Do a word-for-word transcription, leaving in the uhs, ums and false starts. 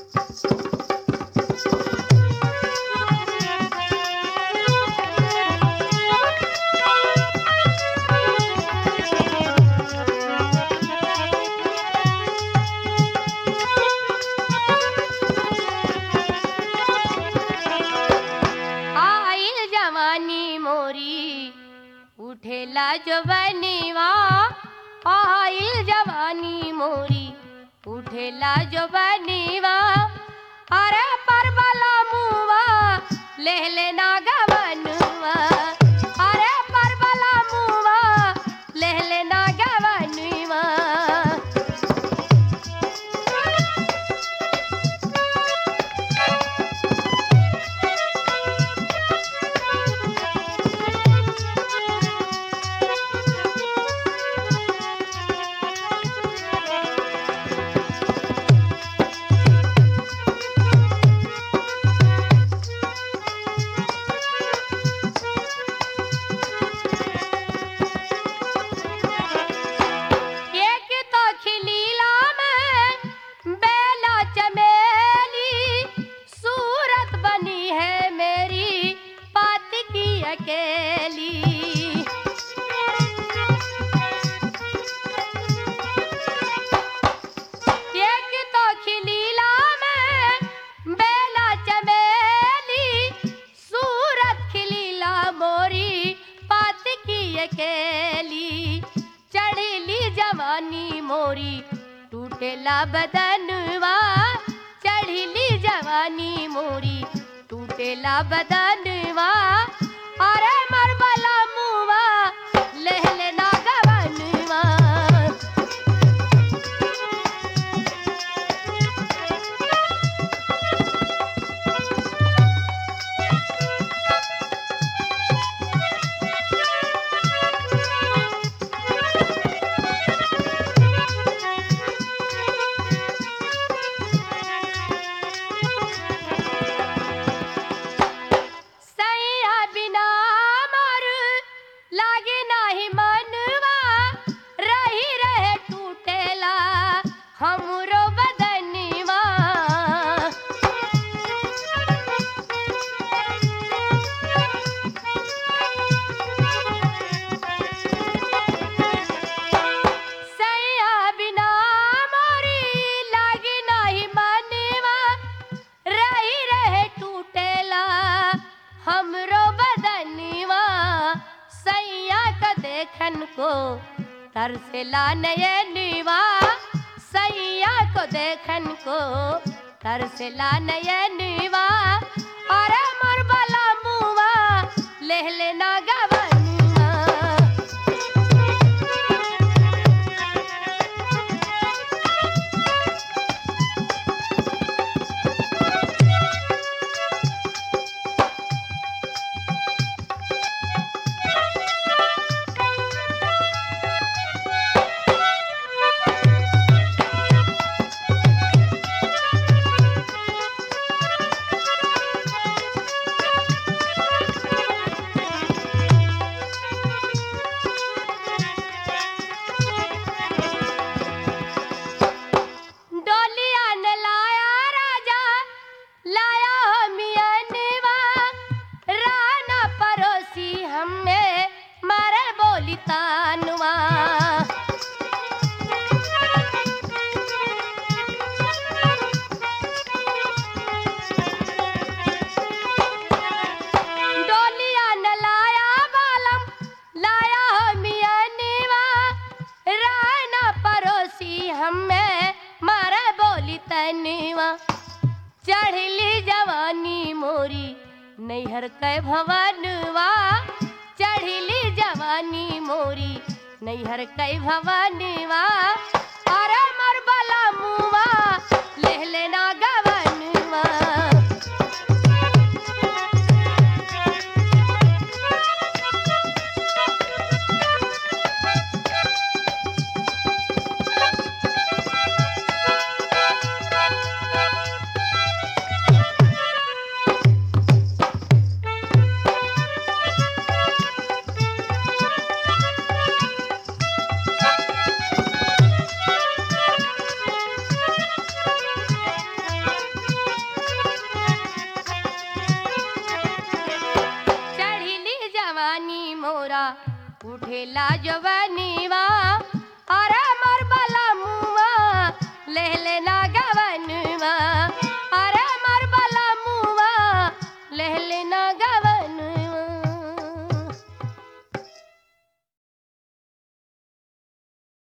आइल जवानी मोरी उठेला जो बनीवा। आइल जवानी मोरी उठेला जो बनीवा। अरे परबला मुआ ले लेना गवनुआ। अरे परबला मुआ ले लेना गवनुआ। एक तो खिलीला में बेला चमेली। सूरत बनी है मेरी पात की अकेली। एक तो खिलीला में बेला चमेली। सूरत खिलीला मोरी पात की अकेली। चढ़ीली जवानी मोरी टूटेला बदनवा। चढ़ीली जवानी मोरी टूटेला बदनवा। अरे मरबला मुआ ले लेना गवनवा। सैया बिना मोर लागे नाही मनवा। रही रहे टूटेला हमरो बदनवा। सैया बिना मोरी लागे नाही मनवा। रही रहे टूटेला हमरो बदनवा। सैया का देखन को तरसेला नयनवा। सैया को देखन को तरसेला नयनवा। अरे मरबला मुआ ले लेना गवनवा। डोलिया ने लाया राजा लाया हो मियनवा। राना परोसी हमें मारे बोली तानवा। डोलिया ने लाया बालम लाया हो मियनवा। राना परोसी हमें मारे बोली तनवा। चढ़ली जवानी मोरी नैहर कै भवनवा। चढ़ली जवानी मोरी नैहर कै भवनवा। अरे मरबला मुआ ले लेना गवनवा। जवानी मोरा उठेला जवानीवा अरे मर बला मुआ ले लेना गवनवा अरे मर बला मुआ ले लेना गवन